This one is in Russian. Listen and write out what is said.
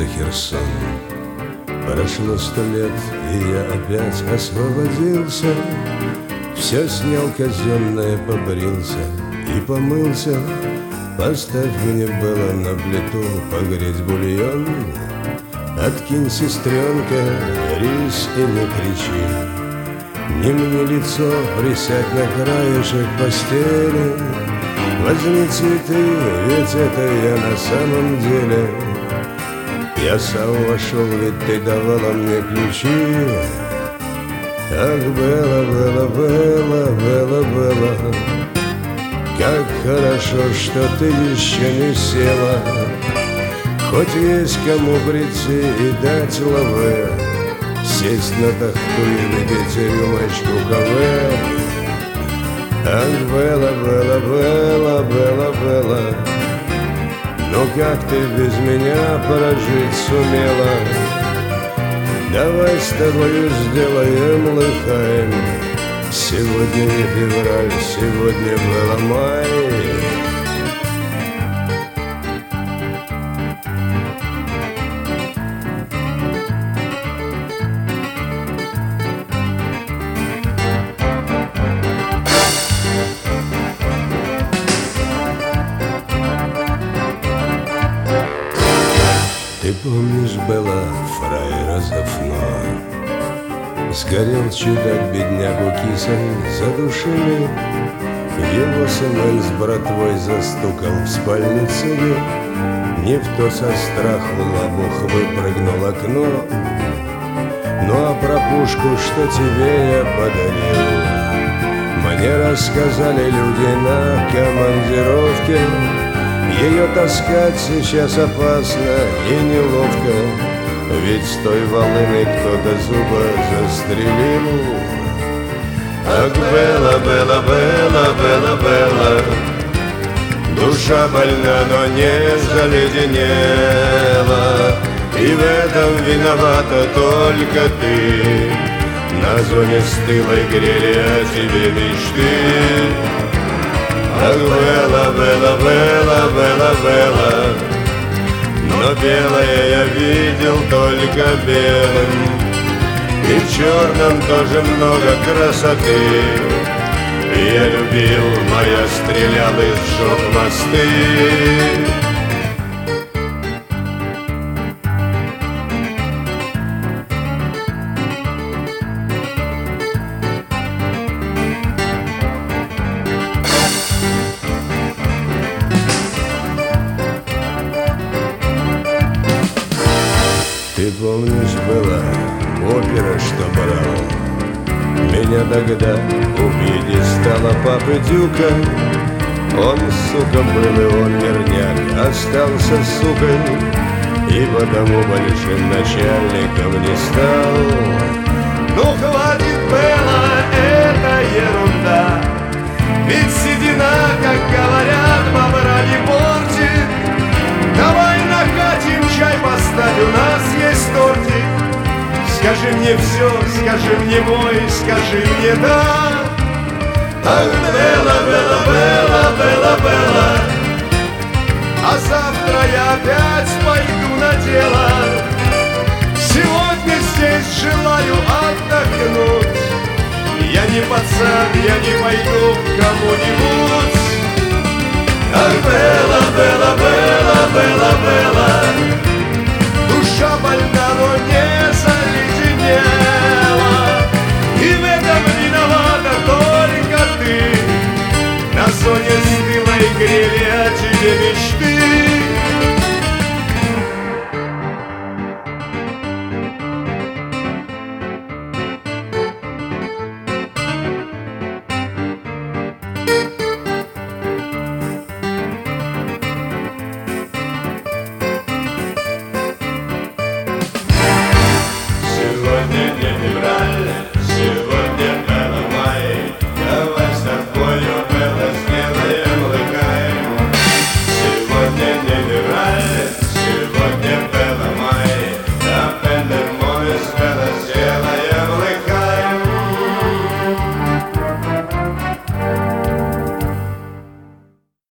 за Херсон. Прошло 100 лет, и я опять освободился. Все снял казенное, побрился и помылся. Поставь мне было на плиту погреть бульон. Откинь, сестренка, рис и не кричи. Не мне лицо, присядь на краешек постели. Возьми цветы, ведь это я на самом деле. Я сам вошел, ведь ты давала мне ключи. Ах, было, было, было, было, было. Как хорошо, что ты еще не села. Хоть есть кому прийти и дать лаве, сесть на тахту и выпить рюмочку каве. Ах, было, было, было, было, было. Но как ты без меня прожить сумела? Давай с тобою сделаем лыхаем. Сегодня не февраль, сегодня было май. Ты помнишь, была фраера Зафно? Сгорел чудак, беднягу кисой задушили. Его сынок с братвой застукал в спальне цели. Не в то со страху лобух выпрыгнул окно. Ну а про пушку, что тебе я подарил, мне рассказали люди на командировке. Ее таскать сейчас опасно и неловко, ведь с той волыны кто-то зуба застрелил. Ах, было, было, было, было, было. Душа больна, но не заледенела. И в этом виновата только ты. На зоне стылой грели о тебе мечты. Ах, было, было, было, было, было. Но белое я видел только белым, и в черном тоже много красоты. Я любил, моя стрелял и сжег мосты. Ты помнишь, была опера, что брал меня тогда у пьедестала папы Дюка. Он, сука, был, и он верняк остался сукой, и потому большим начальником не стал. Ну хватит, было, это ерунда, ведь седина, как говорят, бобра не портит. Давай накатим, чай поставь, у нас есть тортик. Скажи мне все, скажи мне мой, скажи мне да. Ах, было, было, было, было, было. А завтра я опять пойду на дело. Сегодня здесь желаю отдохнуть. Я не пацан, я не пойду к кому-нибудь. Ах, было, было, было, было, было. Душа больна, но не заледенела. И в этом виновата только ты. На зоне стылой грели о тебе мечты. Сегодня не февраль.